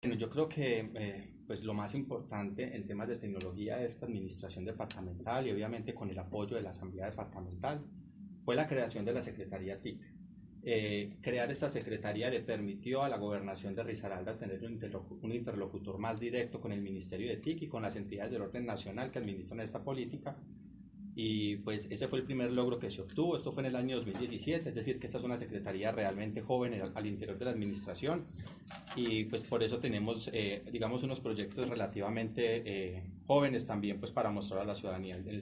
Bueno, yo creo que pues lo más importante en temas de tecnología de esta administración departamental y obviamente con el apoyo de la Asamblea Departamental fue la creación de la Secretaría TIC. Crear esta secretaría le permitió a la gobernación de Risaralda tener un interlocutor más directo con el Ministerio de TIC y con las entidades del orden nacional que administran esta política, y pues ese fue el primer logro que se obtuvo. Esto fue en el año 2017, es decir que esta es una secretaría realmente joven al interior de la administración, y pues por eso tenemos digamos unos proyectos relativamente jóvenes también pues para mostrar a la ciudadanía.